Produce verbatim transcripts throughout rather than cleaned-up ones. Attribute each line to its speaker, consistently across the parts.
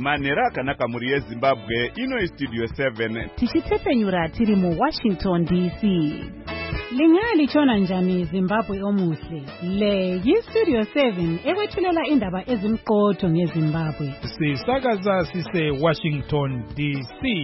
Speaker 1: Manhero akanaka muri yeZimbabwe, ino Studio seven.
Speaker 2: Tichitsepenyura tiri mu Washington D C. Lingali chona njani Zimbabwe omuhle. Le yi Studio seven ekwethulela indaba ezimqotho ngeZimbabwe.
Speaker 3: Sisakaza sise Washington D C.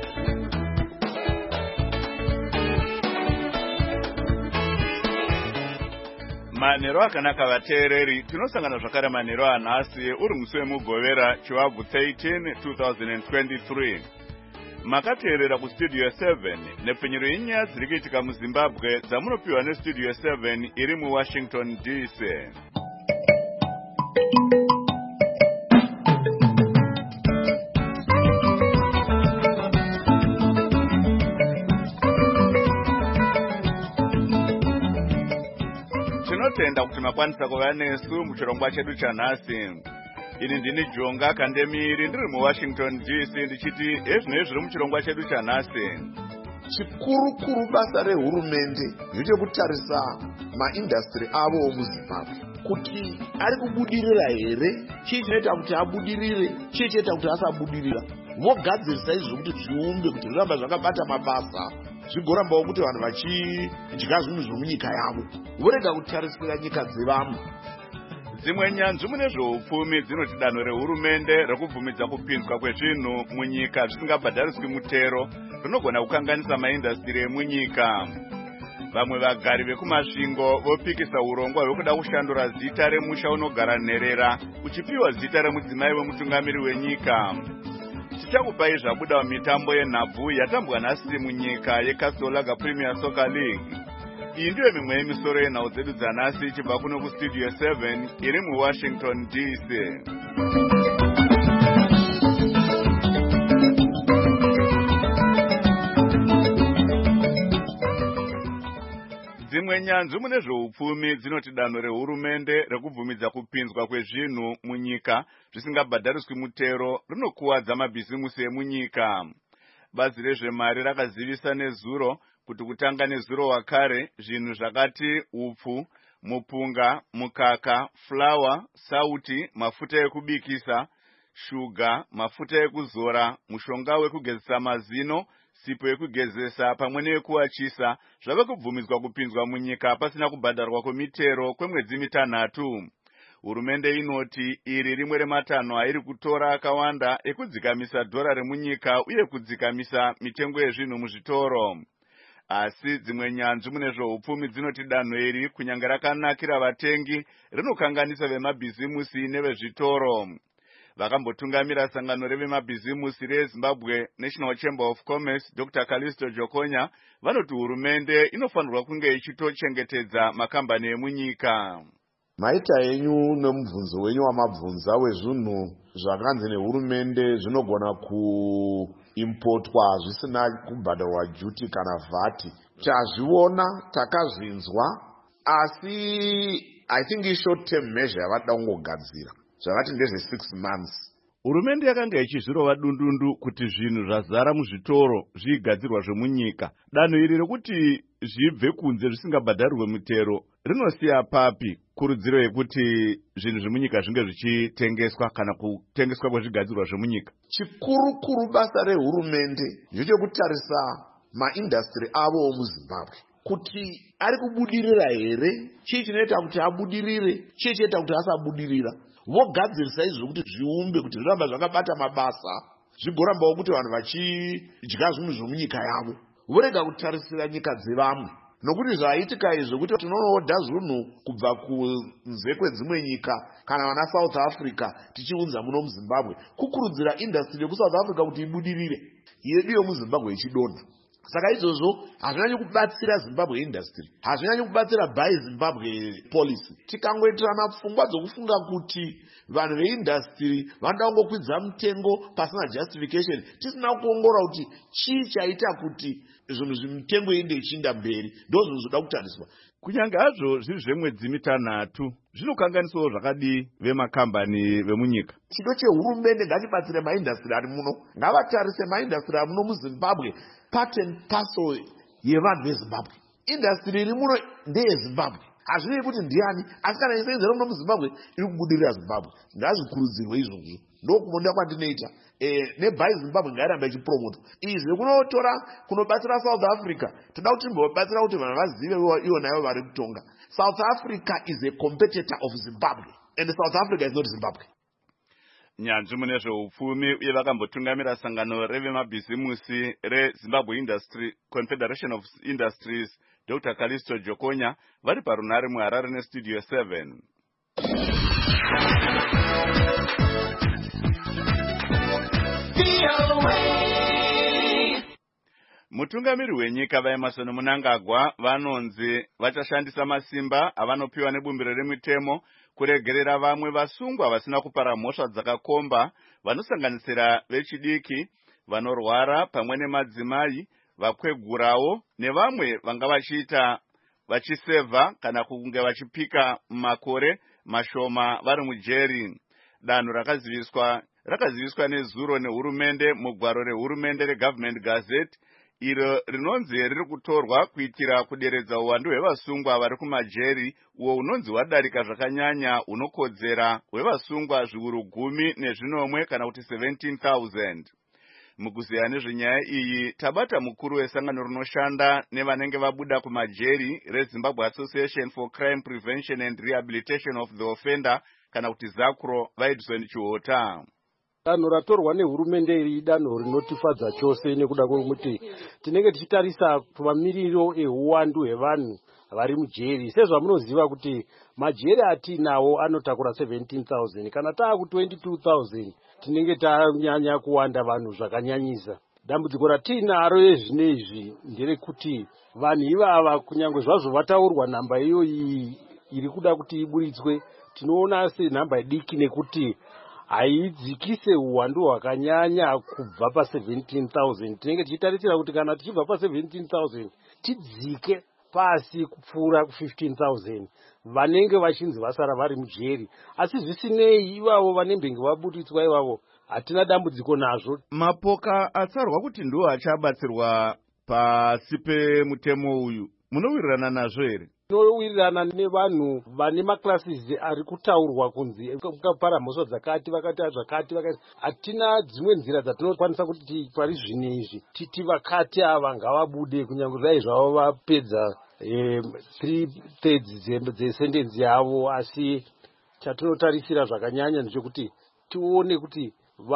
Speaker 1: Manhero akanaka vateereri, tinosangana zvakare manhero anhasi uri musi wemugovera chivagu thirteen twenty twenty-three. Makateerera kuStudio seven nepfenyuro yenyaya dziri kuitika muZimbabwe dzamunopiwa neStudio seven iri muWashington D C. Tinotenda kuti makwanisa kuva nesu muchirongwa chedu chanhasi. Ini ndini Jonga Kandemiri ndiri muWashington D C ndichiti ezvinezvi zviri muchirongwa chedu chanhasi.
Speaker 4: Chikurukuru basa rehurumende ndechekutarisa maindastri avo omuZimbabwe kuti ari kubudirira here, chii chinoita kuti abudirire, chii chinoita kuti asabudirira. Vogadzirisa izvo kuti zviumbe kuti zviramba zvakabata mabasa, zvigorambawo kuti vanhu vachidya zvinhu zvomunyika yavo, vorega kutarisira nyika dzevamwe.
Speaker 1: Dzimwe nyanzvi mune zveupfumi dzinoti danho rehurumende rekubvumidza kupinzwa kwezvinhu munyika zvisingabhadhariswi mutero rinogona kukanganisa maindastri emunyika. Vamwe vagari vekumasvingo vopikisa urongwa hwekuda kushandura zita remusha unogara nherera uchipiwa zita remudzimai wemutungamiri wenyika. Tichakupai zvabuda mitambo yenhabvu yatambwa nhasi munyika yeCasolaga Premier Soccer League. Iyi ndiyo mimwe yemisoro yenhau dzedu dzanhasi ichibva kuno kuStudio seven iri muWashington D C. Dzimwe nyanzvi mune zveupfumi dzinoti danho rehurumende rekubvumidza kupinzwa kwezvinhu munyika zvisingabhadhariswi mutero rinokuwadza mabhizimusi emunyika. Bazi rezvemari rakazivisa nezuro kuti kutanga nezuro wakare zvinhu zvakati upfu, mupunga, mukaka, flawa, sauti, mafuta ekubikisa, shuga, mafuta ekuzora, mushonga wekugezesa mazino, sipo yekugezesa pamwe neyekuwachisa zvave kubvumidzwa kupinzwa munyika pasina kubhadharwa kwemitero kwemwedzi mitanhatu. Hurumende inoti iri rimwe rematanho airi kutora akawanda ekudzikamisa dhora remunyika uye kudzikamisa mitengo yezvinhu muzvitoro. Asi dzimwe nyanzvi mune zveupfumi dzinoti danho iri kunyange rakanakira vatengi rinokanganisa vemabhizimusi nevezvitoro. Vakambotungamira sangano revemabhizimusi reZimbabwe National Chamber of Commerce Doctor Kalisto Jokonya vanoti hurumende inofanirwa kunge ichitochengetedza makambani emunyika.
Speaker 4: Maita yenyu nemubvunzo wenyu wamabvunza wezvinhu zvakanzi nehurumende zvinogona kuimportwa zvisina kubhadharwa duty kana vhati. Tazviona, takazvinzwa, asi I think i short term measure yavada kungogadzira. Zvavati ndezve six months.
Speaker 1: Hurumende yakanga ichizvirova dundundu kuti zvinhu zvazara muzvitoro zvigadzirwa zvemunyika. Danho iri rekuti zvibve kunze zvisingabhadharirwe mutero rinosiya papi kurudziro yekuti zvinhu zvemunyika zvinge zvichitengeswa kana kutengeswa kwezvigadzirwa zvemunyika?
Speaker 4: Chikurukuru basa rehurumende ndechekutarisa maindastri avo omuZimbabwe kuti ari kubudirira here, chii chinoita kuti abudirire, chii chinoita kuti asabudirira. Vogadzirisa izvo kuti zviumbe kuti zviramba zvakabata mabasa, zvigorambawo kuti vanhu vachidya zvinhu zvomunyika yavo, vorega kutarisira nyika dzevamwe. Nokuti zvaitika izvo kuti tinoodha zvinhu kubva kunze kwedzimwe nyika kana vana South Africa tichiunza muno muZimbabwe, kukurudzira industry yekuSouth Africa kuti ibudirire, yedu yomuZimbabwe ichidonha. Saka izvozvo hazvinyanyi kubatsira Zimbabwe industry, hazvinyanyi kubatsira buy Zimbabwe policy. Tikangoitirana pfungwa dzokufunga kuti vanhu veindustry vanoda kungokwidza mutengo pasina justification, tisina kuongorora kuti chii chaita kuti zvinhu zvimitengo inde ichinda mberi, ndo zvinhu zvoda kutariswa.
Speaker 1: Kunyange hazvo zviri zvemwedzi mitanhatu, zvinokanganisawo zvakadi vemakambani vemunyika.
Speaker 4: Chido chehurumende ngachibatsire maindastri ari muno, ngavatarise maindastri ari muno muZimbabwe part and parcel yevanhu veZimbabwe. Industry iri muno ndeyeZimbabwe. hazvinei kuti ndiani, asi kana isenzera muno muzimbabwe iri kubudirira zimbabwe. Ngazvikurudzirwe izvozvo. Ndokumonda kwandinoita. Eh, nebai zimbabwe ngairamba ichipromotwa. Izvi kunotora kunobatsira South Africa. Toda kuti mbobatsira kuti vanhu vazive ivo nayo vari kutonga. South Africa is a competitor of Zimbabwe. And South Africa is not Zimbabwe.
Speaker 1: Nyanzvi mune zveupfumi uye vakambotungamira sangano revemabhizimusi reZimbabwe Industry Confederation of Industries Doctor Kalisto Jokonya vari parunare muHarare nestudio seven. Mutungamiri wenyika vaEmmerson Mnangagwa vanonzi vachashandisa masimba avanopiwa nebumbiro remitemo kuregerera vamwe vasungwa vasina kupara mhosva dzakakomba vanosanganisira vechidiki, vanorwara pamwe nemadzimai, vakwegurawo nevamwe vanga vachiita vachisevha kana kunge vachipika makore mashoma vari mujeri. Danho rakaziviswa rakaziviswa nezuro nehurumende mugwaro rehurumende reGovernment Gazette iro rinonzi riri kutorwa kuitira kuderedza uwandu hwevasungwa vari kumajeri uwo unonzi wadarika zvakanyanya unokodzera hwevasungwa zviuru gumi nezvinomwe kana kuti seventeen thousand. Mukuziya nezvenyaya iyi tabata mukuru wesangano rinoshanda nevanenge vabuda kumajeri reZimbabwe Association for Crime Prevention and Rehabilitation of the Offender kana kuti ZACRO vaEdison Chiota.
Speaker 5: Danho ratorwa nehurumende iri danho rinotifadza chose nekuda kwekuti tinenge tichitarisa mamiriro euwandu hwevanhu vari mujeri. Sezvamunoziva kuti majeri atinawo anotakura seventeen thousand kana taaku twenty-two thousand tinenge tanyanya kuwanda vanhu zvakanyanyisa. Dambudziko ratinaro ezvinezvi nderekuti vanhu ivava kunyange zvazvo vataurwa nhamba iyo iyi iri kuda kuti iburitswe, tinoona senhamba diki nekuti haidzikise uwandu hwakanyanya kubva pa seventeen thousand. Tinenge tichitarisira kuti kana tichibva pa seventeen thousand tidzike pasi kupfuura ku fifteen thousand vanenge vachinzi vasara vari mujeri. Asi zvisinei ivavo vanembenge vaburitswa ivavo hatina dambudziko nazvo.
Speaker 1: Mapoka atsarwa kuti ndiwo achabatsirwa pasi pemutemo uyu munowirirana nazvo here?
Speaker 5: Tinowirirana nevanhu vane maklasis ari kutaurwa kunzi ukapara mhosva dzakati vakati zvakati vakati. Hatina dzimwe nzira dzatinokwanisa kuti pari zvino izvi titi vakati ava ngavabude kunyange dai zvavo vapedza three thirds dzesentensi yavo. Asi chatinotarisira zvakanyanya ndechekuti tione kuti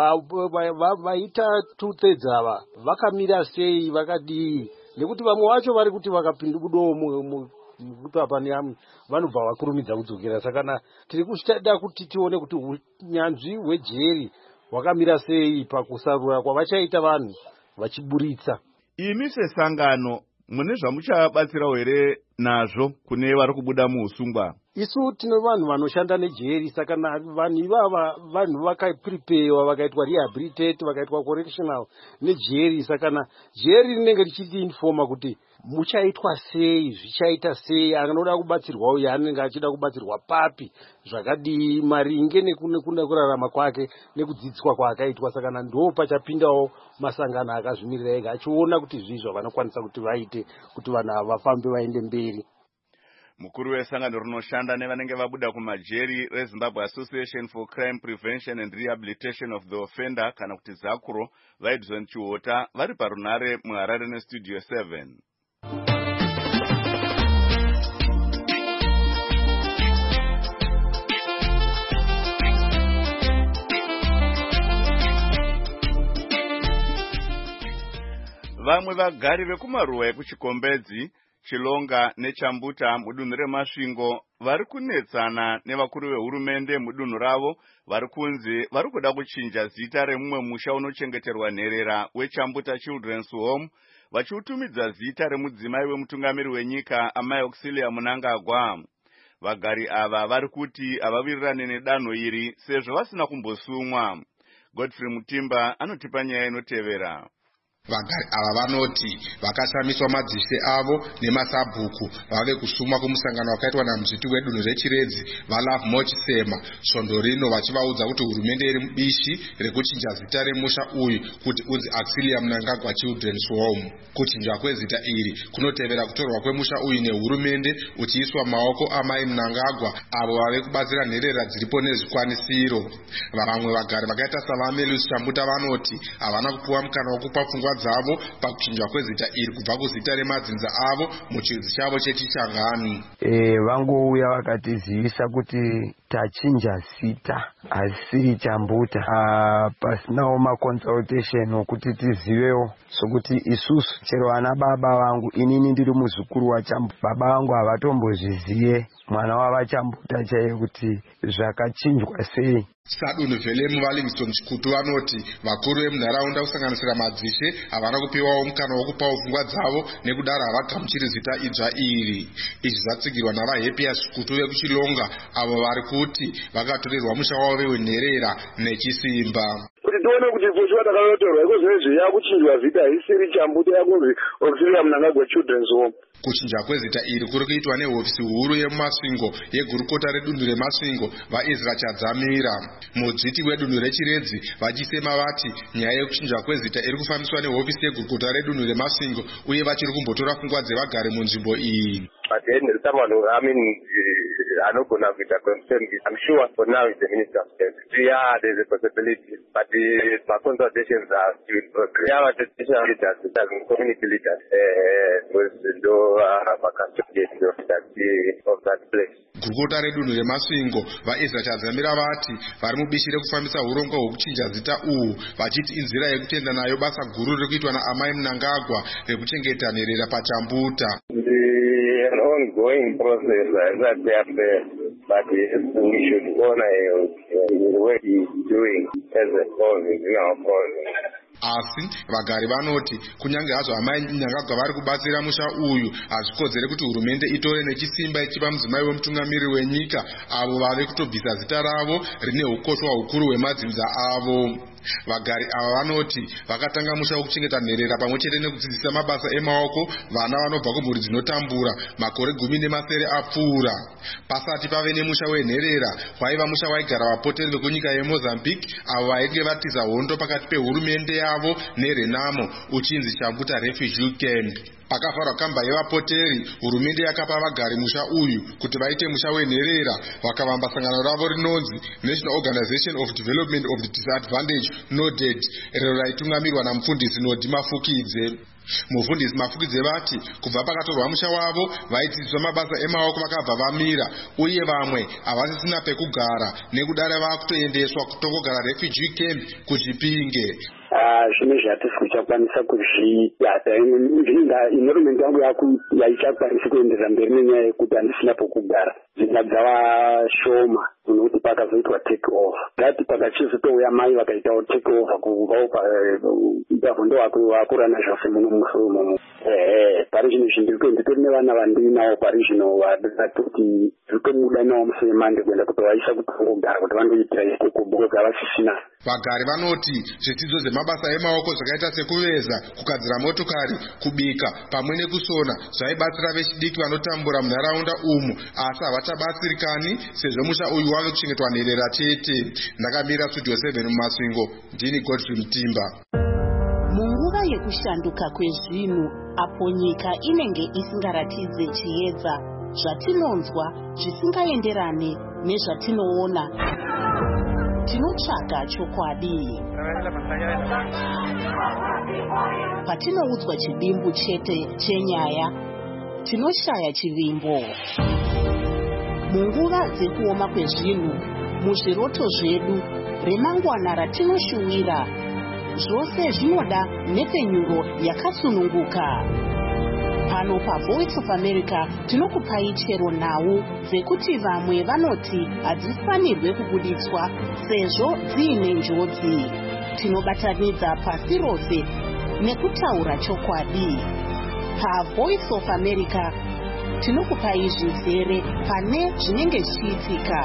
Speaker 5: vaita two thirds ava vakamira sei, vakadii, nekuti vamwe vacho vari kuti vakapinda kudomo kutapa neamwe vanobva vakurumidza kudzokera. Saka tiri kuchida kuti tione kuti unyanzvi hwejeri hwakamira sei pakusarura kwavachaita vanhu vachiburitsa.
Speaker 1: Imi sesangano mune zvamuchabatsirawo here nazvo kune vari kubuda muusungwa?
Speaker 5: Isu tine vanhu vanoshanda nejeri, saka vanhu ivava vanhu vakapreparewa vakaitwa rehabilitate vakaitwa correctional nejeri. Saka jeri rinenge richitiinfoma kuti muchaitwa sei, zvichaita sei, anoda kubatsirwa uye anenge achida kubatsirwa papi, zvakadii, maringe nekune kurarama kwake nekudzidziswa kwaakaitwa. Saka ndo pachapindawo masangano akazvimirira ega achiona kuti zvizvo vanokwanisa kuti vaite kuti vanhu ava vafambe vaende mberi.
Speaker 1: Mukuru wesangano rinoshanda nevanenge vabuda kumajeri reZimbabwe Association for Crime Prevention and Rehabilitation of the Offender kana kuti ZACRO vaEdison Chiota vari parunare muHarare nestudio seven. Vamwe vagari vekumaruwa ekuchikombedzi, Chilonga neChambuta mudunhu reMasvingo vari kunetsana nevakuru vehurumende mudunhu ravo vari kunzi vari kuda kuchinja zita remumwe musha unochengeterwa nherera weChambuta Children's Home vachiutumidza zita remudzimai wemutungamiri wenyika Amai Auxilia Mnangagwa. Vagari ava vari kuti havawirirane nedanho iri sezvo vasina kumbosumwa. Godfrey Mutimba anotipa nyaya inotevera.
Speaker 6: Vagari ava vanoti vakashamiswa madzishe avo nemasabhuku vave kusumwa kumusangano wakaitwa namudziti wedunhu rechiredzi vaLove Mochisema svondo rino vachivaudza kuti hurumende iri mubishi rekuchinja zita remusha uyu kuti unzi Auxilia Mnangagwa Children's Home. Kuchinjwa kwezita iri kunotevera kutorwa kwemusha uyu nehurumende uchiiswa maoko amai Mnangagwa avo vave kubatsira nherera dziripo nezvikwanisiro. Vamwe vagari vakaita saVamelusi Chambuta vanoti havana kupuwa mukana wokupa pfungwa dzavo pakuchinjwa kwezita iri kubva kuzita remadzinza avo muchidzi chavo chechichangani.
Speaker 7: E, vangouya vakatizivisa kuti tachinja zita asiri Chambuta. Uh, pasinawo maconsultation okuti tizivewo sokuti isusu chero ana baba vangu inini ndiri muzukuru waChambuta baba vangu havatombozvizive mwana wava Chambuta chaiye kuti zvakachinjwa sei.
Speaker 6: Sadunhu Velemu vaLivingstone Chikutu vanoti vakuru vemunharaunda kusanganisira madzishe havana kupiwawo mukana wokupawo pfungwa dzavo nekudaro havagamuchiri zita idzva iri. Izvi zvatsigirwa navaHappier Chikutu vekuChilonga avo vari kuti vakatorerwa musha wavo venherera nechisimba.
Speaker 8: Kuti tione kuti pfushi vatakayotorwa iko zvinezvi yakuchinjwa zita isiri Chambuta yakunzi Auxilia Mnangagwa Children's Home.
Speaker 6: Kuchinja kwezita iri kuri kuitwa nehofisi huru yemumasvingo yegurukota redunhu remasvingo vaEzra Chadzamira. Mudziti wedunhu rechiredzi vachisema vati nyaya yekuchinjwa kwezita iri kufambiswa nehofisi yegurukota redunhu remasvingo uye vachiri kumbotora pfungwa dzevagari munzvimbo iyi.
Speaker 8: But then there's someone who, I mean, I don't know if I'm sure for now it's the Minister of State. Yeah, there's a possibility, but the my consultations are still progress. Yeah, but the traditional leaders, the community leaders, was do a custodian of that of that place.
Speaker 6: Gurukota redunhu remasvingo vaEzra Chadzamira vati vari mubishi rekufambisa urongwa hwekuchinja zita uhu vachiti inzira yekutenda nayo basa guru riri kuitwa naamai Mnangagwa rekuchengeta nherera paChambuta.
Speaker 8: An ongoing process uh, that they have there, but uh, we should honor uh, the work he's doing as a cause, you know,
Speaker 6: asi vagari vanoti kunyange hazvo amai Mnangagwa vari kubatsira musha uyu hazvikodzere kuti hurumende itore nechisimba ichipa mudzimai wemutungamiriri wenyika avo vave kutobvisa zita ravo rine ukoswa hukuru hwemadzinza avo. Vagari ava vanoti vakatanga musha wekuchengeta nherera pamwe chete nekudzidzisa mabasa emaoko vana vanobva kumhuri dzinotambura makore gumi nemasere apfuura. Pasati pave nemusha wenherera waiva musha waigara vapoteri vekunyika yeMozambique avo vainge vatiza hondo pakati pehurumende yavo neRenamo uchinzi Chambuta Refugee Camp. Pakafarwa kamba yevapoteri hurumende yakapa vagari musha uyu kuti vaite musha wenherera vakavamba sangano ravo rinonzi National Organization of Development of the Disadvantaged NODED iro raitungamirwa namufundisi Nodi Mafukidze. Mufundisi Mafukidze vati kubva pakatorwa musha wavo vaidzidziswa mabasa emaoko vakabva vamira uye vamwe havasisina pekugara nekudaro vakutoendeswa kutongogara refugee camp kuChipinge.
Speaker 8: Zvimwe zvatisi kuchakwanisa kuzviita nzvinda inhurumende yangu yaichakwanisa kuenderera mberi nenyaya yekuti handisina pokugara zvinga dzava shoma nokuti pakazoitwa take over ngati pakachizotouya mai vakaitawo take over kuvawo pavo ndo vakura nazvose muno musomo pari zvino zvindiri nditori nevana vandinawo pari zvino vadati zvitomuda nawo musemande kuenda kutovaisa kutongogara kuti vandoitira ikokobhoka vasisina.
Speaker 6: Vagari vanoti zvidzidzo zvemabasa emaoko zvakaita sekuveza, kugadzira motokari, kubika pamwe nekusona zvaibatsira vechidiki vanotambura munharaunda umu asi havachabatsirikani sezvo musha uyu wave kuchengetwa nherera chete. Ndakamira Studio seven mumasvingo, ndini Godfrey Mutimba.
Speaker 9: Munguva yekushanduka kwezvinhu apo nyika inenge isingaratidze chiedza zvatinonzwa zvisingaenderane nezvatinoona tinotsvaga chokwadi. Patinoudzwa chidimbu chete chenyaya tinoshaya chivimbo. Munguva dzekuoma kwezvinhu muzviroto zvedu remangwana ratinoshuwira zvose zvinoda nhepfenyuro yakasununguka. Pano paVoice of America tinokupai chero nhau dzekuti vamwe vanoti hadzifanirwe kubuditswa sezvo dziine njodzi. Tinobatanidza pasi rose nekutaura chokwadi. PaVoice of America tinokupai zvizere pane zvinenge zvichiitika.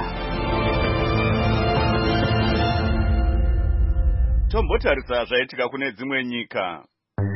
Speaker 1: Tombotarisa zvaitika kune dzimwe nyika.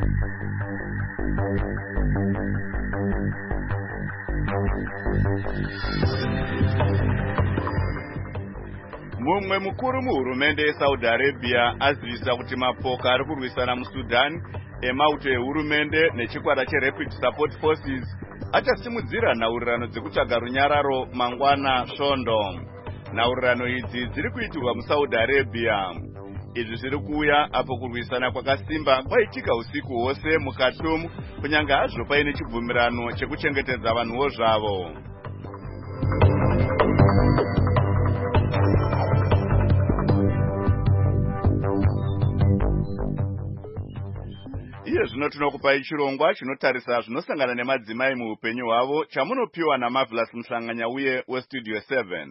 Speaker 1: Mumwe mukuru muhurumende yeSaudi Arabia azivisa kuti mapoka ari kurwisana muSudan emauto ehurumende nechikwata cheRapid Support Forces achasimudzira nhaurirano dzekutsvaga runyararo mangwana svondo. Nhaurirano idzi dziri kuitirwa muSaudi Arabia. Izvi zviri kuuya apo kurwisana kwakasimba kwaitika usiku hwose muKhartoum kunyange hazvo paine chibvumirano chekuchengetedza vanhuwo zvavo. Iye zvino tinokupai chirongwa chinotarisa zvinosangana nemadzimai muupenyu hwavo chamunopiwa naMarvelous Mhlanganyauye weStudio seven.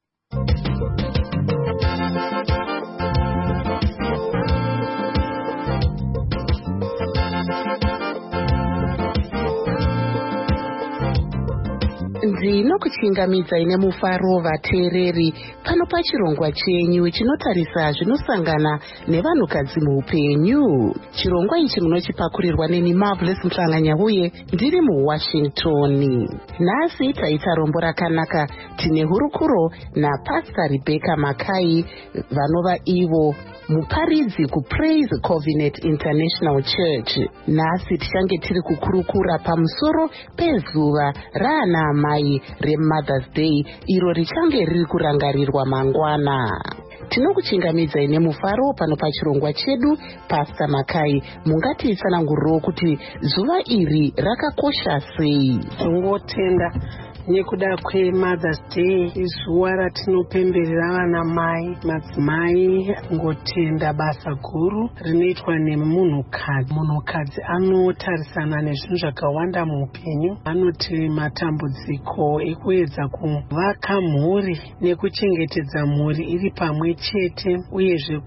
Speaker 9: Ndinokuchingamidza ine mufaro vateereri pano pachirongwa chenyu chinotarisa zvinosangana nevanhukadzi muupenyu. Chirongwa ichi munochipakurirwa neni Marvelous Mhlanganyauye ndiri muWashington. Nhasi taita rombo rakanaka tine hurukuro naPastor Rebecca Makai vanova ivo muparidzi kuPraise Covenant International Church. Nhasi tichange tiri kukurukura pamusoro pezuva raana amai reMother's Day iro richange riri kurangarirwa mangwana. Tinokuchingamidza ine mufaro pano pachirongwa chedu. Pastor Makai, mungatitsanangurirawo kuti zuva iri rakakosha sei?
Speaker 10: Ngotenda nekuda kweMother's Day, izuva ratinopemberera vana mai madzimai. Ngotenda basa guru rinoitwa nemunhukadzi. Munhukadzi anotarisana nezvinhu zvakawanda muupenyu. Anoti matambudziko ekuedza kuvaka mhuri nekuchengetedza mhuri iri pamwe chete, uyezve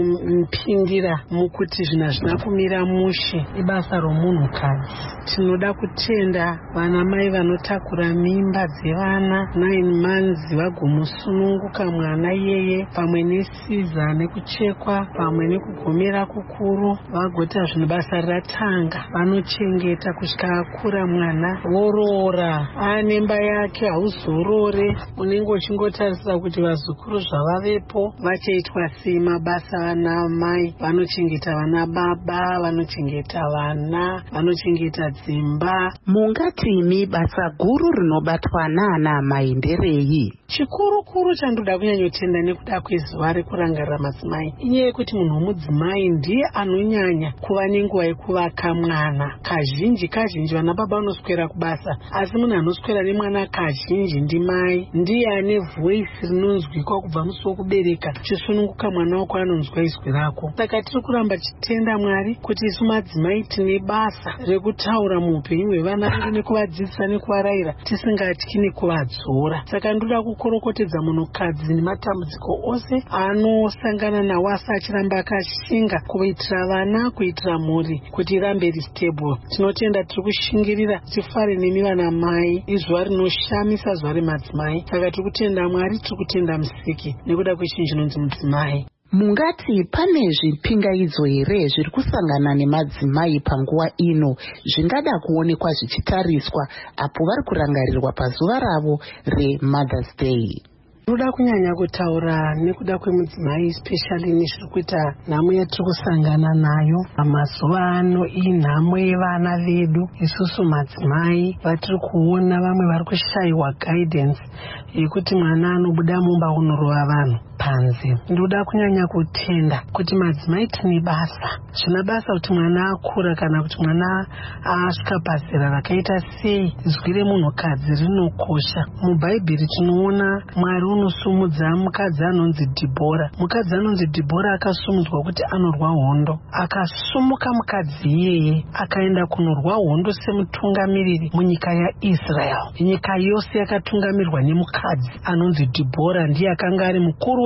Speaker 10: kupindira mukuti zvinhu hazvina kumira mushe. Ibasa romunhukadzi. Tinoda kutenda vana mai vanotakura mimba dzevana nine months vagomusununguka mwana iyeye, pamwe nesiza nekuchekwa, pamwe nekugomera kukuru, vagota zvinhu basa ratanga. Vanochengeta kusvika akura mwana, voroora anemba yake hauzorore. Unenge uchingotarisira kuti vazukuru zvavavepo vachaitwa sei mabasa vana mai. Vanochengeta vana baba, vanochengeta vana, vanochengeta dzimba.
Speaker 9: Mungatimi basa guru rinobatwa naana amai nderei?
Speaker 10: Chikuru kuru chandoda kunyanyotenda nekuda kwezuva rekurangarira madzimai inyaya yekuti munhu womudzimai ndiye anonyanya kuva nenguva yekuvaka mwana. Kazhinji kazhinji vana baba vanoswera kubasa, asi munhu anoswera nemwana kazhinji ndimai. Ndiye ane voice rinonzwikwa kubva musi wokubereka chisununguka mwana wako anonzwa izwi rako. Saka tiri kuramba chitenda Mwari kuti isu madzimai tine basa rekutaura muupenyu hwevana vedu nekuvadzidzisa nekuvarayira tisingatyi nekuvadzora. Saka ndoda kukorokotedza munhukadzi nematambudziko ose anosangana nawo asi achiramba akashinga kuitira vana, kuitira mhuri kuti irambe iri stable. Tinotenda tiri kushingirira tifare nemi vana mai. Izuva rinoshamisa zuva remadzimai. Saka tiri kutenda Mwari, tiri kutenda Musiki nekuda kwechinhu chinonzi mudzimai.
Speaker 9: Mungati pane zvipingaidzo here zviri kusangana nemadzimai panguva ino zvingada kuonekwa zvichitariswa apo vari kurangarirwa pazuva ravo reMother's Day?
Speaker 10: Ndoda kunyanya kutaura nekuda kwemudzimai, especially nezviri kuita nhamo yatiri kusangana nayo mazuva ano. Iyi nhamo yevana vedu isusu madzimai vatiri kuona vamwe vari kushayiwa guidance yekuti mwana anobuda mumba unorova vanhu panze. Ndoda kunyanya kutenda kuti madzimai tine basa. Zvina basa kuti mwana akura kana kuti mwana asvika pazera rakaita sei. Zwi remunhukadzi rinokosha. Mubhaibheri tinoona Mwari unosumudza mukadzi anonzi Dhibhora. Mukadzi anonzi Dhibhora akasumudzwa kuti anorwa hondo. Akasumuka mukadzi iyeye akaenda kunorwa hondo semutungamiriri munyika yaIsrael. Nyika yose yakatungamirirwa nemukadzi anonzi Dhibhora. Ndiye akanga ari mukuru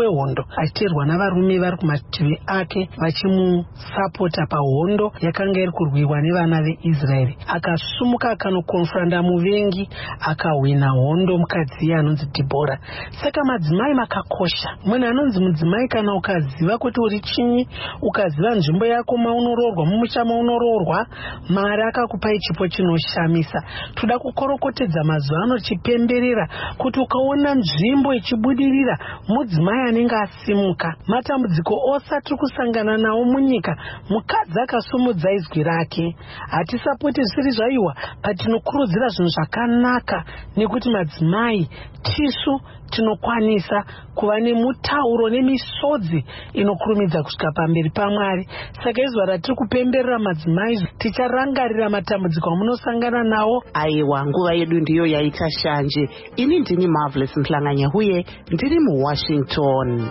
Speaker 10: wehondo achiteerwa navarume vari kumativi ake vachimusapota pahondo yakanga iri kurwiwa nevana veIsraeri. Akasumuka akanokonfranda muvengi akahwina hondo mukadzi anonzi Dhibhora. Saka madzimai makakosha. Munhu anonzi mudzimai kana ukaziva kuti uri chinyi, ukaziva nzvimbo yako maunoroorwa, mumusha maunoroorwa, Mwari akakupai chipo chinoshamisa. Toda kukorokotedza mazuva ano chipemberera kuti ukaona nzvimbo ichibudirira mudzimai anenge asimuka. Matambudziko ose atiri kusangana nawo munyika, mukadzi akasumudza izwi rake. Hatisapoti zvisiri zvaiwa, patinokurudzira zvinhu zvakanaka nekuti madzimai tisu tinokwanisa kuva nemutauro nemisodzi inokurumidza kusvika pamberi paMwari. Saka izuva ratiri kupemberera madzimai ticharangarira matambudziko amunosangana nawo.
Speaker 9: Aiwa, nguva yedu ndiyo yaita shanje. Ini ndini Marvelous Mhlanganya huye ndiri muWashington.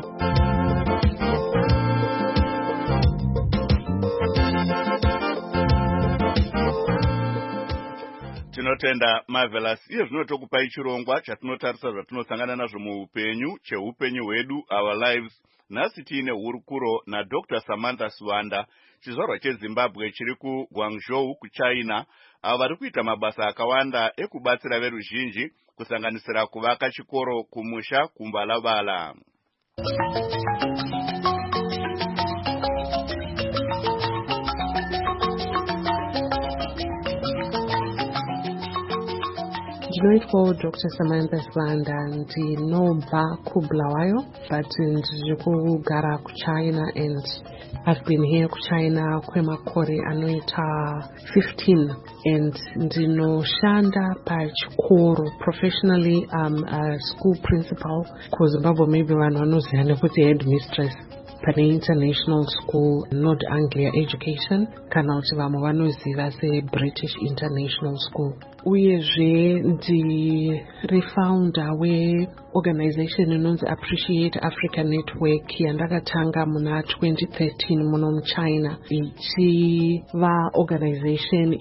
Speaker 1: Tinotenda Marvelous. Iye zvino tokupai chirongwa chatinotarisa zvatinosangana nazvo muupenyu cheupenyu hwedu, our lives. Nhasi tiine hurukuro na Doctor Samantha Swanda, chizvarwa cheZimbabwe chiri kuGuangzhou kuChina, avo vari kuita mabasa akawanda ekubatsira veruzhinji kusanganisira kuvaka chikoro kumusha kuMbalabala.
Speaker 11: Ndinoitwa Doctor Samantha Swanda, ndinobva kuBulawayo but ndiri kugara kuChina and I've been here kuChina kwemakore anoita fifteen and ndinoshanda pachikoro. Professionally I'm a school principal kuZimbabwe, maybe vanhu vanoziva nekuti headmistress pane international school, not Anglia Education, kana kuti vamwe vanoziva seBritish International School. Uyezve ndiri founder weorganization inonzi Appreciate Africa Network yandakatanga muna twenty thirteen muno muChina, ichiva organization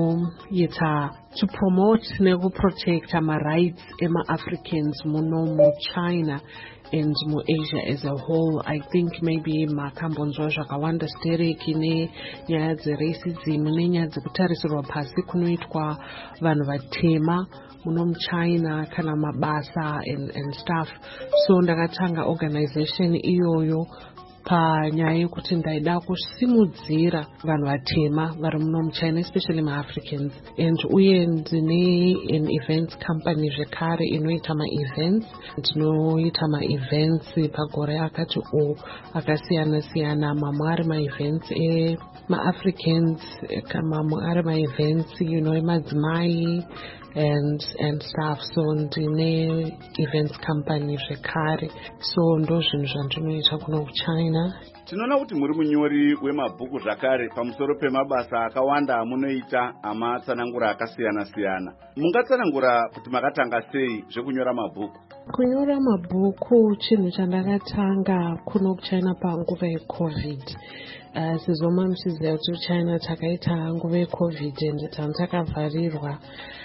Speaker 11: inoita to promote nekuprotecta marights ema-Africans muno muChina and muAsia as a whole. I think maybe makambonzwa zvakawanda stereki nenyaya dzeracism nenyaya dzekutarisirwa pasi kunoitwa vanhu vatema muno muChina kana mabasa and, and stuff. So ndakatanga organization iyoyo panyaya yekuti ndaida kusimudzira vanhu vatema vari muno muChina, especially maAfricans. And uye ndine an events company zvekare inoita maevents. Ndinoita maevents pagore akati o akasiyana siyana, mamwe ari maevents emaAfricans, mamwe ari maevents you know emadzimai and and stuff. So ndine events company zvekare. So ndo zvinhu zvandinoita kuno kuChina.
Speaker 1: Tinoona kuti muri munyori wemabhuku zvakare pamusoro pemabasa akawanda amunoita amatsanangura akasiyana siyana. Mungatsanangura kuti makatanga sei zvekunyora mabhuku?
Speaker 11: Kunyora mabhuku chinhu chandakatanga kuno kuChina panguva yeCovid. Uh, Sizoma muchiziva kuti kuChina takaita nguva yeCovid and takavharirwa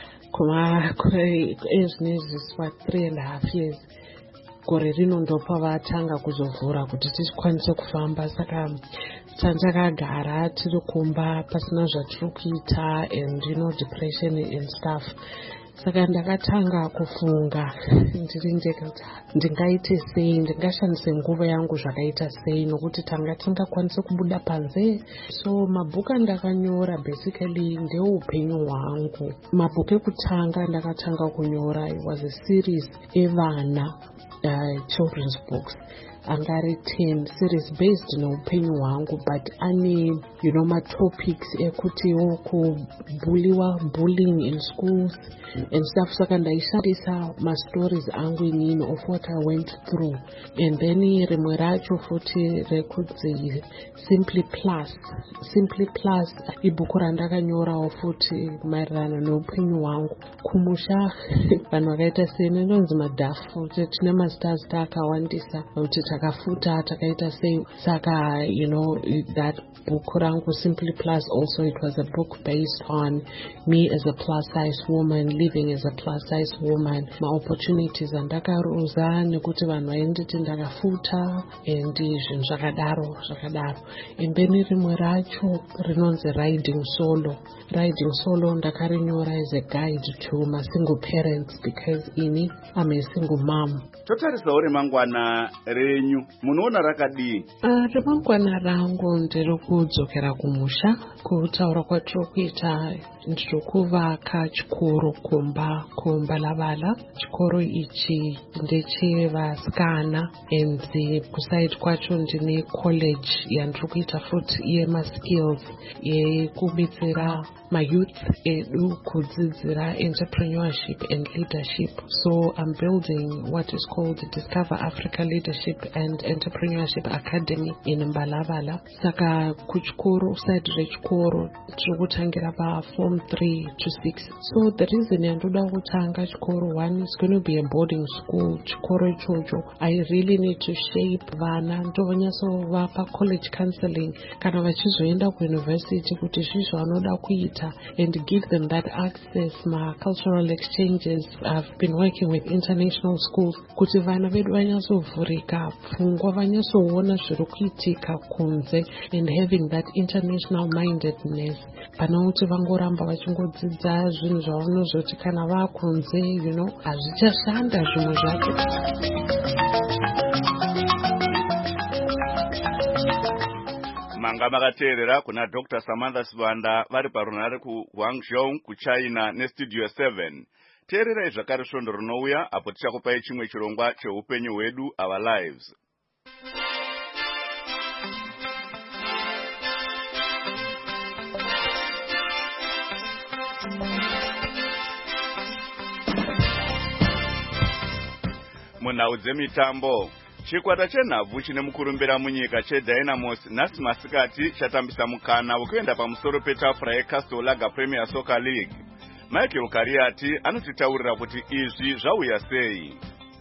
Speaker 11: kuma ezvinezviswa three and a half years. Gore rino ndopa vatanga kuzovhura kuti tikwanise kufamba. Saka tandakagara tiri kumba pasina zvatiri kuita and you know depression and stuff. Saka ndakatanga kufunga ndiri ndega ndingaite sei, ndingashandise nguva yangu zvakaita sei, nokuti tanga tingakwanise kubuda panze. So mabhuku andakanyora basically ndeupenyu hwangu. Mabhuku ekutanga ndakatanga kunyora, it was a series evana uh, children's books. Angari ten series based neupenyu hwangu but ane you know matopics ekuti okubuliwa, bullying in schools and stuff. Saka ndaishandisa mastories angu inini of what I went through. And then rimwe racho futi rekudzi Simply Plus. Simply Plus ibhuku randakanyora futi maererano neupenyu hwangu. Kumusha vanhu vakaita seni nonzi madhafu, tine mazita zita akawandisa kuti takafuta takaita sei. Saka, you know, that book rangu Simply Plus, also it was a book based on me as a plus size woman, living as a plus size woman, my opportunities andakaruza nekuti vanhu vainditi ndakafuta and zvinhu zvakadaro zvakadaro. Embeni rimwe racho rinonzi riding solo. Riding solo ndakarinyora as a guide to my single parents because ini I'm a single mom.
Speaker 1: Totarisawo remangwana renyu munoona rakadii?
Speaker 11: Uh, remangwana rangu ndiri kudzokera kumusha kutaura kwatiri kuita ndiri kuvaka chikoro kumba kuMbalavala. Chikoro ichi ndechevasikana and kusaidi kwacho ndine college yandiri kuita futi yemaskills yekubetsera mayouth edu kudzidzira entrepreneurship and leadership. So I'm building what is called Discover Africa Leadership and Entrepreneurship Academy in Mbalavala. Saka kuchikoro side rechikoro tiri kutangira pa form three to six. So the reason yandoda kutanga chikoro, one is going to be a boarding school. Chikoro ichocho I really need to shape vana ndovanyaso vapa college counseling kana vachizoenda kuuniversity kuti zvisho vanoda kuita and give them that access. My cultural exchanges, I've been working with international schools kuti vana vedu vanyasovhurika pfungwa, vanyasoona zviri kuitika kunze and having that international mindedness pana kuti vangoramba vachingodzidza zvinhu zvavanozoti kana vakunze, you know, hazvichashanda zvimwe zvacho.
Speaker 1: Manga makateerera kuna Doctor Samantha Sibanda vari parunare kuGuangzhou kuChina neStudio seven. Teererai zvakare svondo rinouya apo tichakupai chimwe chirongwa cheupenyu hwedu, Our Lives. Munhau dzemitambo, chikwata chenhabvu chine mukurumbira munyika cheDynamos nhasi masikati chatambisa mukana wekuenda pamusoro petafura yeCastle Lager Premier Soccer League. Michael Kariati anotitaurira kuti izvi zvauya sei.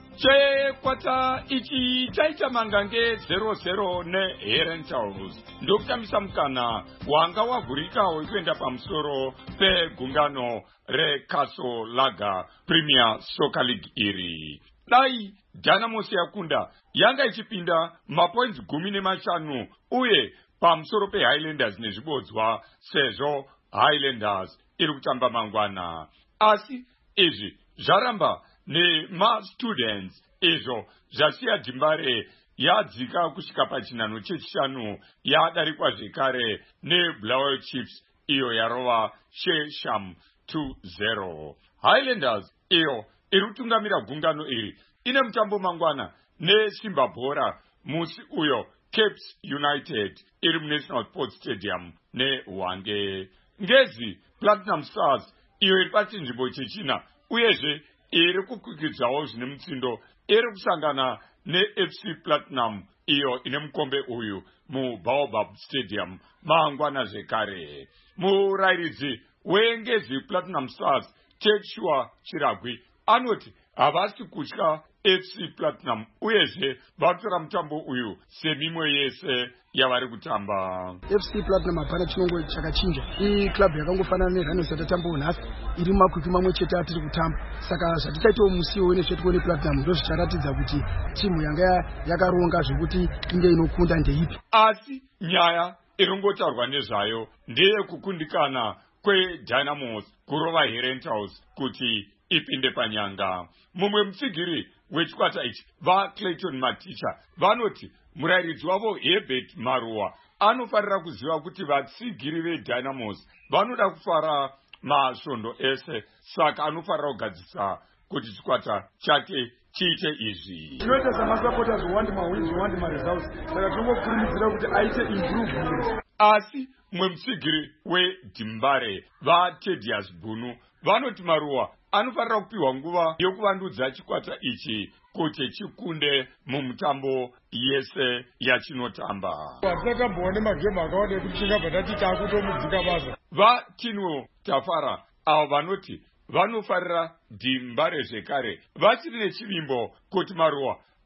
Speaker 12: Chikwata ichi chaita mangange zero zero neHerentals ndokutambisa mukana wanga wavhurika wekuenda pamusoro pegungano reCastle Lager Premier Soccer League iri. Dai Dynamos yakunda yanga ichipinda mapoints gumi nemashanu uye pamusoro peHighlanders nezvibodzwa sezvo Highlanders iri kutamba mangwana. Asi izvi zvaramba nema-students izvo zvasiya Dimbare yadzika kusvika pachinhano chechishanu yadarikwa zvekare neBulawayo Chiefs iyo yarova Chesham two zero. Highlanders iyo iri kutungamira gungano iri ine mutambo mangwana neSimba Bhora musi uyo Capes United iri muNational Sports Stadium neHwange. Ngezi Platinum Stars iyo iri pachinzvimbo chechina uyezve iri kukwikwidzwawo zvine mutsindo iri kusangana neF C Platinum iyo ine mukombe uyu muBaobab Stadium mangwana zvekare. Murairidzi weNgezi Platinum Stars Tekshua Chiragwi anoti havasi kutya F C Platinum uyezve vatora mutambo uyu semimwe yese yavari kutamba.
Speaker 13: F C Platinum hapana chinongo chakachinja. Iyi club yakangofanana neRhinos yatatambawo nhasi iri makwikwi mamwe chete atiri kutamba. Saka zvatichaitawo musi uyu nezvetikuone Platinum ndozvicharatidza kuti timu yanga yakaronga zvekuti inge inokunda ndeipi.
Speaker 12: Asi nyaya irongotaurwa nezvayo ndeye kukundikana kweDynamos kurova Herentals kuti ipinde panyanga. Mumwe mutsigiri wechikwata ichi vaClayton Maticha vanoti murairidzi wavo Herbert Maruwa anofarira kuziva kuti vatsigiri veDynamos vanoda kufara masvondo ese, saka anofarira kugadzisa kuti chikwata chake chiite izvi.
Speaker 14: Tinoita samasupporters who want my wins, who want my results. Saka tinongokurumidzira kuti aite improvement.
Speaker 12: Asi mumwe mutsigiri weDimbare vaTedius Bunu vanoti Maruwa anofarira kupiwa nguva yokuvandudza chikwata ichi kuti chikunde mumutambo yese yachinotamba.
Speaker 14: Vatakambone magemu akawanda kuti chingabva tatita kutomudzika basa.
Speaker 12: VaTinwo Tafara avo vanoti vanofarira Dimbare zvekare vasiri nechivimbo kuti Maruwa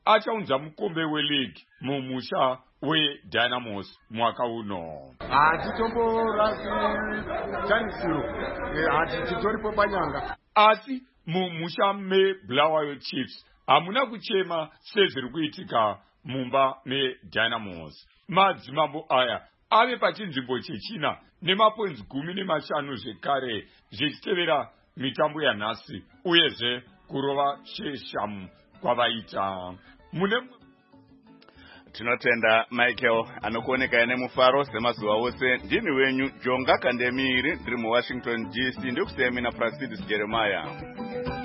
Speaker 12: achaunza mukombe weleague mumusha weDynamos mwaka uno.
Speaker 14: hatitomborasi chanisiro hatitoripo panyanga.
Speaker 12: Asi mumusha meBulawayo Chiefs hamuna kuchema sezviri kuitika mumba meDynamos. Madzimambo aya ave pachinzvimbo chechina nemapoinzi gumi nemashanu zvekare zvichitevera mitambo yanhasi uyezve kurova sheshamu kwavaita. Mune
Speaker 1: tinotenda Michael anokuoneka nemufaro semazuva ose. Ndini wenyu Jonga Kandemiri ndiri muWashington D C, ndikusemi naFrancis Jeremiah.